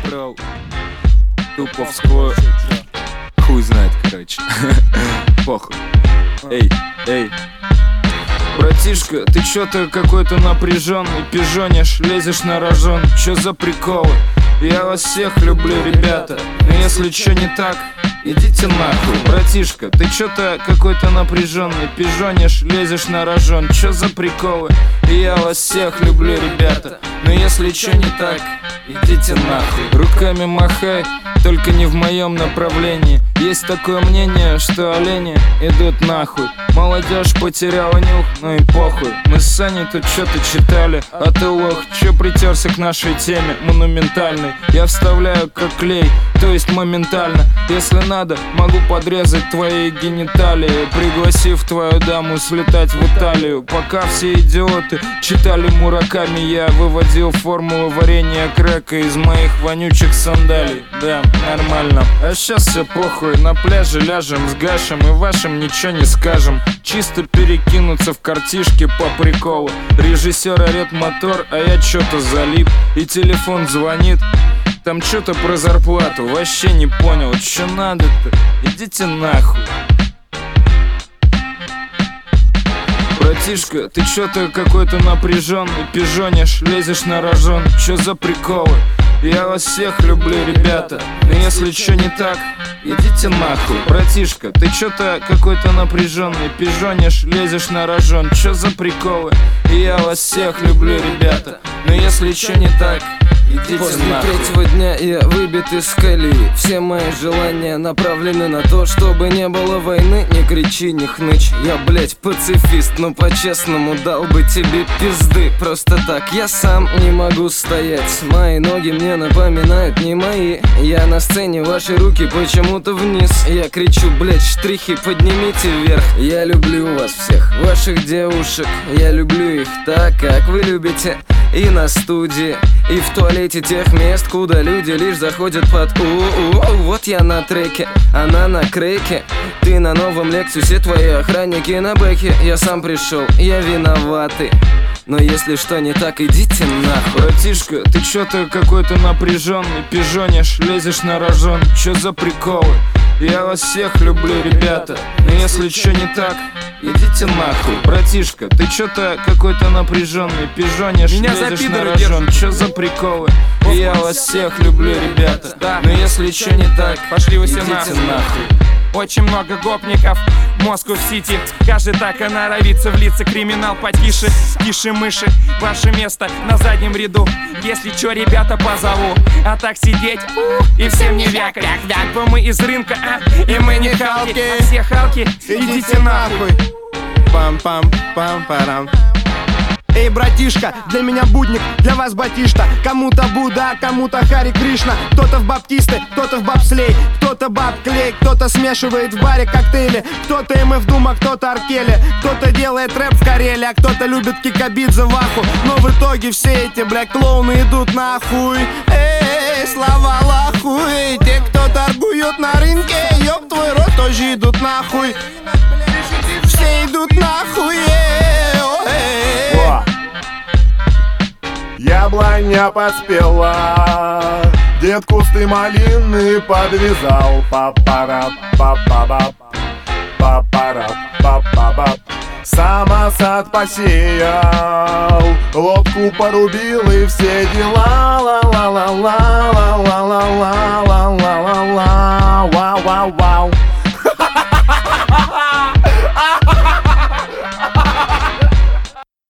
Кролл, Туповскую. Хуй знает, короче. Похуй. Эй, эй. Братишка, ты чё-то какой-то напряженный, пижонишь, лезешь на рожон. Чё за приколы? Я вас всех люблю, ребята. Но если чё не так, идите нахуй. Братишка, ты чё-то какой-то напряженный, пижонишь, лезешь на рожон. Чё за приколы? Я вас всех люблю, ребята. Но если чё не так, идите нахуй. Руками махай, только не в моем направлении. Есть такое мнение, что олени идут нахуй. Молодежь потеряла нюх, ну и похуй. Мы с Саней тут что-то читали, а ты лох, чё притерся к нашей теме монументальной? Я вставляю как клей, то есть моментально. Если надо, могу подрезать твои гениталии, пригласив твою даму слетать в Италию. Пока все идиоты читали Мураками, я выводил формулу варенья крека из моих вонючих сандалий. Да, нормально. А сейчас все похуй, на пляже ляжем с Гашем и вашим ничего не скажем. Чисто перекинуться в картишки по приколу. Режиссер орет мотор, а я чё-то залип. И телефон звонит, там чё-то про зарплату. Вообще не понял, чё надо-то? Идите нахуй. Братишка, ты чё-то какой-то напряженный, пижонишь, лезешь на рожон. Чё за приколы? Я вас всех люблю, ребята. Но если чё не так, идите нахуй. Братишка, ты чё-то какой-то напряженный, пижонишь, лезешь на рожон. Чё за приколы? Я вас всех люблю, ребята. Но если чё не так, идите после нахуй. третьего дня я выбит из колеи. Все мои желания направлены на то, чтобы не было войны. Не кричи, не хнычь, я, блять, пацифист. Но по-честному дал бы тебе пизды. Просто так я сам не могу стоять. Мои ноги мне напоминают не мои. Я на сцене, ваши руки почему-то вниз. Я кричу, блять, штрихи поднимите вверх. Я люблю вас всех, ваших девушек. Я люблю их так, как вы любите. И на студии, и в туалете тех мест, куда люди лишь заходят под у-у-у. Вот я на треке, она на креке. Ты на новом Лексусе, твои охранники на бэке. Я сам пришел, я виноватый. Но если что не так, идите нахуй. Братишка, ты чё-то какой-то напряженный, пижонишь, лезешь на рожон. Чё за приколы? Я вас всех люблю, ребята. Но если чё не так, идите нахуй. Братишка, ты чё-то какой-то напряженный, пижонишь, Меня за лезешь на пидоры рожон. Чё за приколы? Я вас всех люблю, ребята. Но если чё не так, пошли вы все идите нахуй. нахуй. Очень много гопников в Москва-Сити. Каждый так и норовится влиться. Криминал потише, тише мыши. Ваше место на заднем ряду. Если чё, ребята, позову. А так сидеть и всем не вякать. Типа мы из рынка, и мы не халки. А все халки, идите нахуй. Пам-пам-пам-парам. Эй, братишка, для меня будник, для вас батишта. Кому-то Будда, кому-то Хари Кришна. Кто-то в баптисты, кто-то в бобслей, кто-то баб-клей, кто-то смешивает в баре коктейли, кто-то МФ Дума, кто-то Аркели, кто-то делает рэп в Карелии, а кто-то любит Кикабидзе в аху. Но в итоге все эти, блядь, клоуны идут нахуй. Эй, слава Аллаху. Эй, те, кто торгует на рынке, ёб твой рот, тоже идут нахуй. Все идут нахуй. Яблоня поспела, дед кусты малины подвязал. Папара, папабап, папара, папабап. Самосад посеял, лодку порубил и все дела. Ла-ла-ла-ла-ла-ла-ла-ла-ла-ла-ла-ла. Вау-вау-вау.